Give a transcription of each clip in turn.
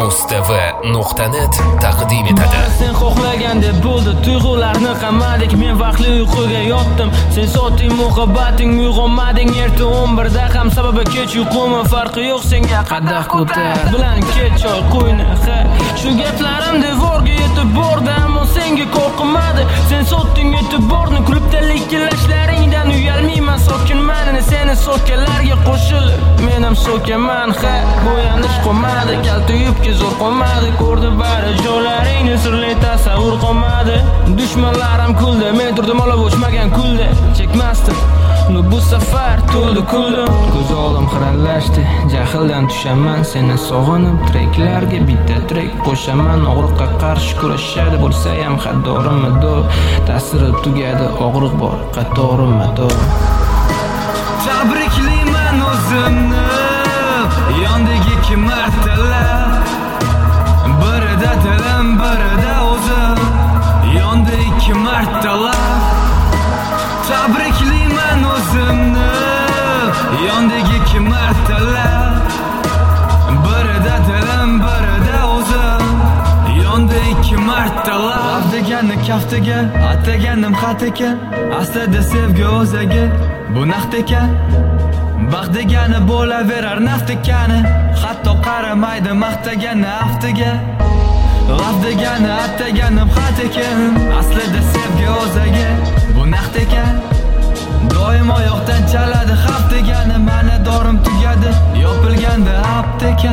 mustv.net taqdim etadi. Sen xohlagandek bo'ldi, tuyg'ularni qamadik, men vaqtli uyquga yotdim. Sen sotding muhabbating, uyg'onmading erta 11da ham sababi kech uyqumi farqi yo'q senga qaddah ko'tar bilan kech choy qo'yni. Shu gaplarim devorga yetib bordi, ammo senga qo'rqmadi. Sen sotding e'tiborni, klubda likillashlaringdan uyalmayman, sokinman. Seni so'kkalarga qo'shilib men ham so'kaman. Bo'yanish qolmadi, kalta yubka zo'r qolmadi. Ko'rdi bari joylaringni, sirli tasavvur qolmadi. Dushmanlarim kuldi, men turdim olib o'chmagan kuldi. Chekmasdim, bu safar to'ldi kuldim. Ko'z olim xirallashdi, jahldan tushaman. Seni sog'inib treklarga bitta trek qo'shaman. Og'riqqa qarshi kurashadi bo'lsa ham xadorimado. Ta'siri tugadi, og'riq bor qatorimado. Tabriklayman o'zimni yondagi 2 martalab, birida dilim, birida o'zim, yonda 2 martalab. Tabriklayman o'zimni yondagi 2 martalab, birida dilim, birida o'zim, yonda 2 martalab. Laf deganni kaftiga, ataganim xat ekan, aslida sevgi o'zaga bu naqd ekan. Baxt degani bo'laverar naft ekani, hatto qaramaydi maqtaganni aftiga. Laf degani ataganim xat ekan, aslida sevgi o'zaga bu naqd ekan. Doim oyoqdan chaladi xavf degani, mana dorim tugadi, yopilganda apteka.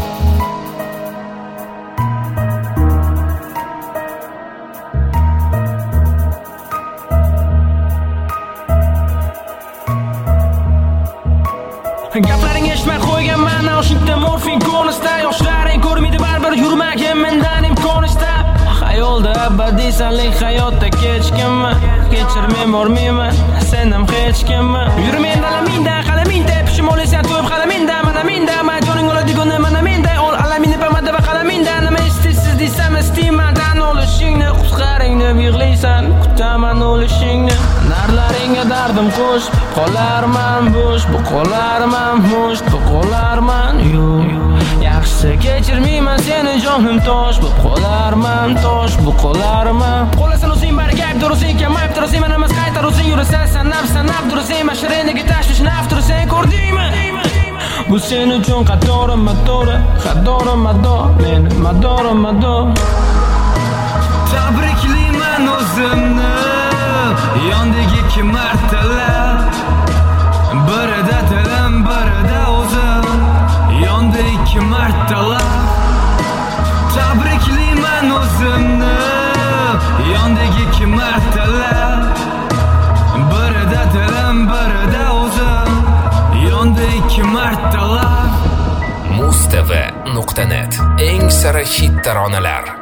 Gaplaring eshitmay qo'yganman, Washington morfin konusda. Yoshlaring ko'rmaydi baribir yurmagin mendan imkonista. Xayolda abadiysanlik hayotda kech kimman. Kechir men bormayman, sen ham hech kimman. Yurmen dalaminda, qalaminda, pishmolaysan to'yib qalaminda. Mana minda, majoning oladiguni mana menda. Ol alamini pamada va qalaminda. Nima istaysiz desam istayman. Tan olishingni, qusqaring deb yig'laysan, kutaman o'lishingni. Narlaringga dardim qo'shib qolarman bo'sh, bu qolarman mush, bu qolarman yo'q. Yaxshisi kechirmayman seni jonim tosh, bu qolarman tosh, bu qolarman. Qo'lasan o'zing bargab durusing kamayib turasing, men emas qaytar o'zing yurasan sanab durusing. Mashrendagi tashvish naftur sen ko'rdingmi? Bu sen uchun qadorim mado, men madorim mado. Tabriklayman o'zimni yondagi 2 martalab, birida dilim, birida o'zim, yonda 2 martalab. Tabriklayman o'zimni yondagi 2 martalab, birida dilim, birida o'zim, yonda 2 martalab. mustv.net eng sara hit taronalar